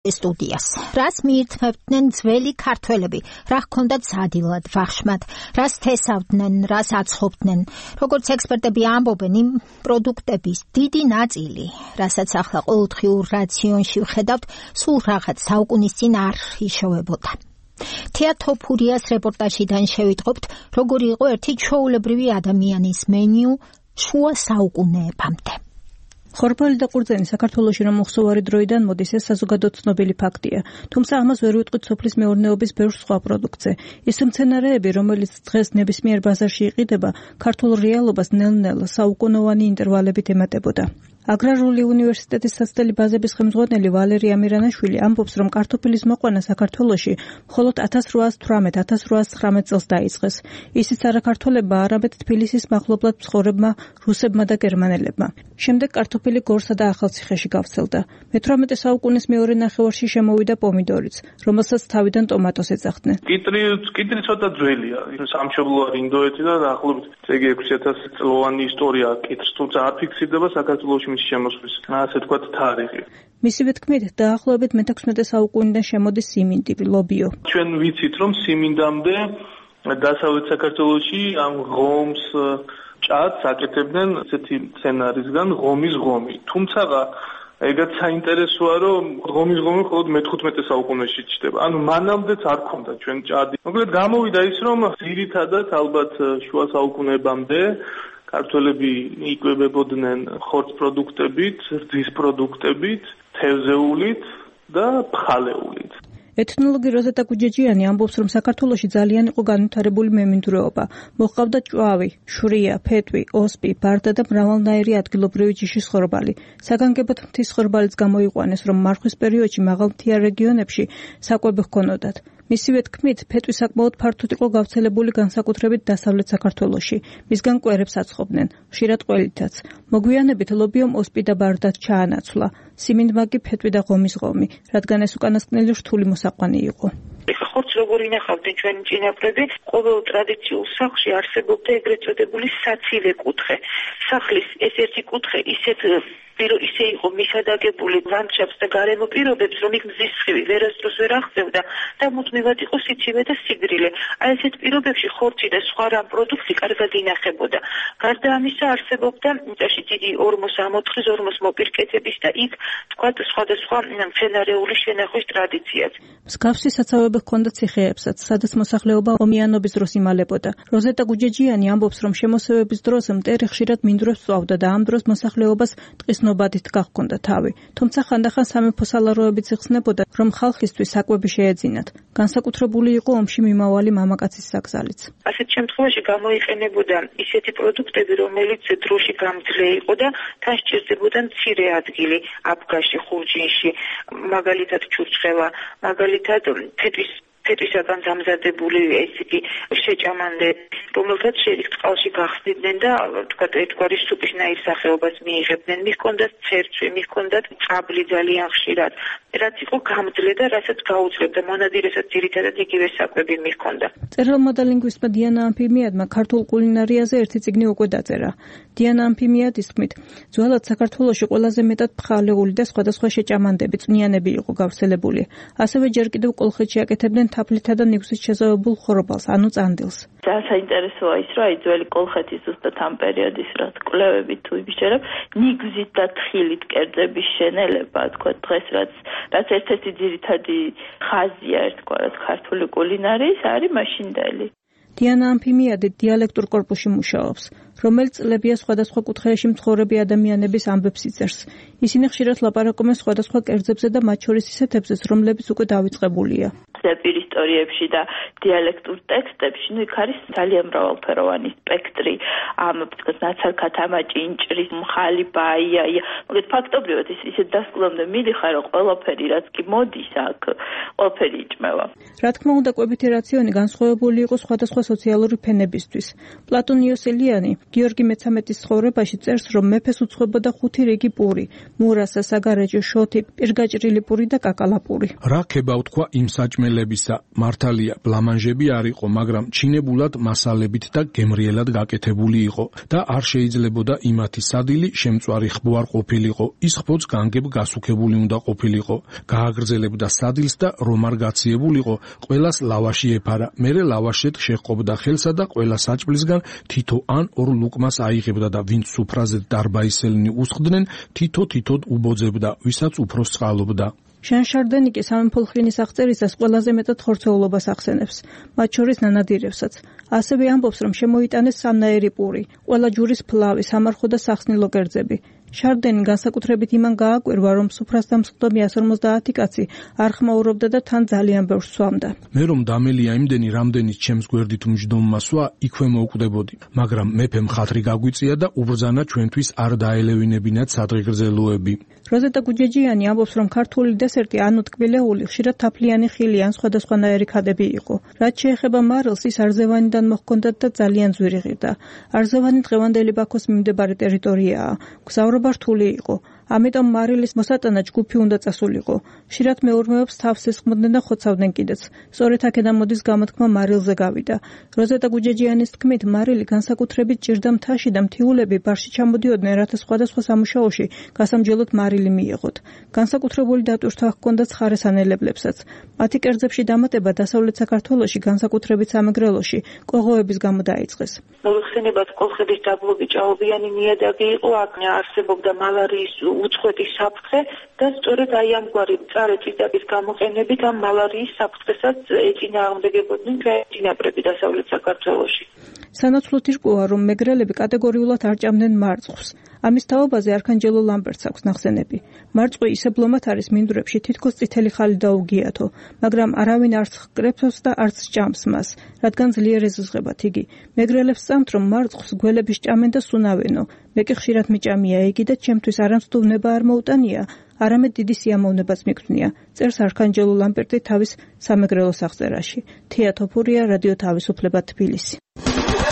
სტუდიას. რას მიირთმევდნენ ძველი ქართველები, რა ჰქონდათ სადილად, ვახშმად, რას თესავდნენ, რას აცხობდნენ. როგორც ექსპერტები ამბობენ, იმ პროდუქტების დიდი ნაწილი, რასაც ახლა ყოველდღიურ რაციონში ვხედავთ, სულ რაღაც საუკუნის წინ არ იშოვებოდა. თეა თოფურიას რეპორტაჟიდან შევიტყობთ, როგორი იყო ერთი ჩვეულებრივი ადამიანის მენიუ შუა საუკუნეებამდე. ხორბალი და ყურძენი საქართველოში რომ უხსოვარი დროიდან მოდის, ეს საზოგადოდ ცნობილი ფაქტია. თუმცა ამას ვერ ვიტყვით სოფლის მეურნეობის ბევრ სხვა პროდუქტზე. ის მცენარეები, რომელიც დღეს ნებისმიერ ბაზარში იყიდება, ქართულ რეალობას ნელ-ნელა საუკუნოვანი ინტერვალებით ემატებოდა. აგრარული უნივერსიტეტის საცდელი ბაზების ხელმძღვანელი ვალერი ამირანაშვილი ამბობს, რომ კარტოფილის მოყვანა საქართველოში მხოლოდ 1818-1819 წელს დაიწყეს. ისიც არა ქართველებმა, არამედ თბილისის მახლობლად მცხოვრებმა რუსებმა და გერმანელებმა. შემდეგ კარტოფილი გორსა და ახალციხეში გავრცელდა. მე-18 საუკუნის მეორე ნახევარში შემოვიდა პომიდორიც, რომელსაც თავიდან ტომატოს ეძახდნენ. კიტრი ცოტა ძველია. სამშობლო არის ინდოეთი და დაახლოებით 6000 წლოვანი ისტორია კიტრს, თუმცა არ ფიქსირდება საქართველოში მის შემოსვლის, ასე თქვათ, თარიღი. მისივე თქმით, დაახლოებით მე-16 საუკუნიდან შემოდის სიმინდი, ლობიო. ჩვენ ვიცით, რომ სიმინდამდე დასავლეთ საქართველოში ამ ღომს ჭადს აკეთებდნენ ესეთი სცენარისგან ღომის ღომი. თუმცა ეგაც საინტერესოა, რომ ღომის ღომი მხოლოდ მე-15 საუკუნეში ჩნდება. ანუ მანამდეც არ ქონდა ჩვენ ჭადი. მოკლედ გამოვიდა ის, რომ ძირითადად ალბათ შუა საუკუნეებამდე ქართველები იკვებებოდნენ ხორცს პროდუქტებით, რძის პროდუქტებით, თევზეულით და ფხალეულით. ეთნოლოგი როზეტა გუჯეჯიანი ამბობს, რომ საქართველოში ძალიან იყო განვითარებული მემინდვრეობა. მოჰყავდა ჭვავი, შვრია, ფეტვი, ოსპი, ბარდა და მრავალნაირი ადგილობრივი ჯიშის ხორბალი. საგანგებოდ მთის ხორბალიც გამოიყვანეს, რომ მარხვის პერიოდში მაღალმთიან რეგიონებში საკვები ჰქონოდათ. მისივე თქმით, ფეტვი საკმაოდ ფართოდ იყო გავრცელებული განსაკუთრებით დასავლეთ საქართველოში. მისგან კვერებს აცხობდნენ, ხშირად ყველითაც. მოგვიანებით ლობიომ ოსპი და ბარდაც ჩაანაცვლა. სიმინდმა კი ფეტვი და ღომის ღომი, რადგან ეს უკანასკნელი რთული მოსაყვანი იყო. ხორცს როგორ ინახავდნენ ჩვენი წინაპრები, ყოველ ტრადიციულ სახლში არსებობდა ეგრეთ წოდებული საცილე კუთხე. სახლის ეს ერთი კუთხე ისე იყო მისადაგებული ლანდშაფტს და გარემო პირობებს, რომ იქ მზის სხივი ვერასდროს ვერ აღწევდა და მუდმივად იყო სიცივე და სიძრილე. აი ესეთ პირობებში ხორცი და სხვა რამ პროდუქტი კარგად ინახებოდა. გარდა ამისა არსებობდა მიწაში დიდი ორმოს-ამოთხრის, ორმოს მოპირკეთების და იქ თქვათ სხვადასხვა მცენარეული შენახვის ტრადიციაც. მსგავსი საცავები ჰქონდა ციხეებსაც, სადაც მოსახლეობა ომიანობის დროს იმალებოდა. როზეტა გუჯეჯიანი ამბობს, რომ შემოსევების დროს მტერი ხშირად მინდვრებს წვავდა და ამ დროს მოსახლეობას ტყის ნობადით გახონდა თავი. თუმცა ხანდახან სამეფო სალაროებიც იხსნებოდა, რომ ხალხისთვის საკვები შეეძინათ. განსაკუთრებული იყო ომში მიმავალი მამაკაცის საგზალიც. ასეთ შემთხვევაში გამოიყენებოდა ისეთი პროდუქტები, რომელიც დროში გამძლე იყო და თან სჭირდებოდა მცირე ადგილი აბგაში, ხურჯინში, მაგალითად ჩურჩხელა, მაგალითად ფეტვისაგან დამზადებული ესეთი შეჭამანდე, რომელთაც შეერიგ წყალში გახსნიდნენ და თქვათ ერთგვარი სუპისნაირ სახეობას მიიღებდნენ. მიჰქონდათ ცერცვი, მიჰქონდათ წაბლი ძალიან ხშირად, რაც იყო გამძლე და რასაც გაუძლებდა მონადირესაც ძირითადად იგივე საკვები მიჰქონდა. მწერალმა და ლინგვისტმა დიანა ამფიმიადმა ქართულ კულინარიაზე ერთი წიგნი უკვე დაწერა. დიანა ამფიმიადის თქმით, ძველად საქართველოში ყველაზე მეტად ფხალეული და სხვადასხვა შეჭამანდები, წვნიანები იყო გავრცელებული. ასევე ჯერ კიდევ კოლხეთში აკეთებდნენ თაფლითა და ნიგვზით შეზავებულ ხორბალს, ანუ წანდილს. ძალიან საინტერესოა ის, რომ ძველი კოლხეთის ზუსტად ამ პერიოდის კვლევებით თუ იბიჭერებ, ნიგვზით და თხილით კერძების შენელება, თქვა დღეს რაც ერთ-ერთი ძირითადი ხაზია ერთგვარად ქართული კულინარიის, არის მაშინდელი. დიანა ამფიმიადი დიალექტურ კორპუსში მუშაობს, რომელიც წლებია სხვადასხვა კუთხეებში მცხოვრები ადამიანების ამბებს იწერს. ისინი ხშირად ლაპარაკობენ სხვადასხვა კერძებზე და მათ შორის ისეთებზეც, რომლებიც უკვე დავიწყებულია. ზეპირ ისტორიებში და დიალექტურ ტექსტებში, იქ არის ძალიან მრავალფეროვანი სპექტრი, ნაცარქა, თამაჭინჭრის, მხალი, ბაია, მაგრამ ფაქტობრივად ისეთ დასკვნამდე მიდიხარ, რომ ყველაფერი რაც კი მოდის აქ, ყველაფერი იჭმევა. რა თქმა უნდა, კვებითი რაციონი განსხვავებული იყო სხვადასხვა სოციალური ფენებისთვის. პლატონ იოსელიანი გიორგი მე-13-ის ცხოვრებაში წერს, რომ მეფეს უცხებოდა 5 რიგი პური: მურასა, საგარეჯო, შოთი, პირგაჭრილი პური და კაკალაპური. რა ქება უთქვა იმ საჭმელ მწვრთნელებისა. მართალია, ბლამანჟები არ იყო, მაგრამ ჩინებულად მასალებით და გემრიელად გაკეთებული იყო და არ შეიძლებოდა იმათი სადილი შემწვარი ხბო არ ყოფილიყო. ის ხბოც განგებ გასუქებული უნდა ყოფილიყო. გააგრძელებდა სადილს და რომ არ გაციებულიყო, ყველას ლავაში ეფარა. მერე ლავაშეთ შეჰყოფდა ხელსა და ყველა საჭმლისგან თითო ან ორ ლუკმას აიღებდა და ვინც სუფრაზე დარბაისელნი უსხდნენ, თითო-თითოდ უბოძებდა, ვისაც უფრო სწყალობდა. შან შარდენი კი სამეფოლხინის აღწერისას ყველაზე მეტად ხორცეულობას ახსენებს, მათ შორის ნანადირევსაც. ასევე ამბობს, რომ შემოიტანეს სამნაირი პური, ყველა ჯურის ფლავი, სამარხო და სახსნილო კერძები. შარდენი განსაკუთრებით იმან გააკვირვა, რომ სუფრასთან მსხდომი 150 კაცი არ ხმაურობდა და თან ძალიან ბევრს სვამდა. მე რომ დამელია იმდენი, რამდენიც ჩემს გვერდით მჯდომმა სვა, იქვე მოვკვდებოდი, მაგრამ მეფემ ხათრი გაგვიწია და უბრძანა ჩვენთვის არ დაელევინებინათ სადღეგრძელოები. როზეტა გუჯეჯიანი ამბობს, რომ ქართული დესერტი ანუ ტკბილეული ხშირად თაფლიანი ხილი ან სხვადასხვანაირი ქადები იყო. რაც შეეხება მარილს, ის არზევანიდან მოჰქონდათ და ძალიან ძვირი ღირდა. არზევანი დღევანდელი ბაქოს მიმდებარე ტერიტორიაა. გზავრობა რთული იყო. ამიტომ მარილის მოსატანა ჯგუფი უნდა წასულიყო. ხშირად მეურმეობს თავს ესხმოდნენ და ხოცავდნენ კიდეც. სწორედ აქედან მოდის გამოთქმა მარილზე გავიდა. როზეტა გუჯეჯიანის თქმით, მარილი განსაკუთრებით ჭირდა მთაში და მთიულები ბარში ჩამოდიოდნენ, რათა სხვადასხვა სამუშაოში გასამჯელოდ მარილი მიეღოთ. განსაკუთრებული დატვირთვა ჰქონდათ ხარესანელებლებსაც. მათი კერძებში დამატება დასავლეთ საქართველოში, განსაკუთრებით სამეგრელოში, კოღოების გამო დაიწყეს. მოიხსენებათ კოლხეთის დაბლობი ჭაობიანი ნიადაგი იყო, აქ არსებობდა მალარიის უწყვეტი საფრთხე და სწორედ აი ამგვარი მწარე წიდების გამოყენებით ამ მალარიის საფრთხესაც ეწინააღმდეგებოდნენ კრეატინაბრები დასავლეთ საქართველოში. სანაცვლოდ ირკვევა, რომ მეგრელები კატეგორიულად არ ჭამდნენ მარწყვს. ამის თაობაზე არქანჯელო ლამბერტს აქვს ნახსენები. მარწყვი ისე ბლომად არის მინდვრებში, თითქოს წითელი ხალი დაუგიათო, მაგრამ არავინ არც ჰკრეფოს და არც ჭამს მას, რადგან ძლიერ ეზიზღებათ იგი. მეგრელებს სწამთ, რომ მარწყვს გველები სჭამენ და სუნავენო. მე კი ხშირად მიჭამია იგი და ჩემთვის არამსტოვნება არ მოუტანია, არამედ დიდი სიამოვნებაც მიგვწნია. წერს არქანჯელო ლამბერტი თავის სამეგრელოს აღწერაში. თეა თოფურია, რადიო თავისუფლება, თბილისი.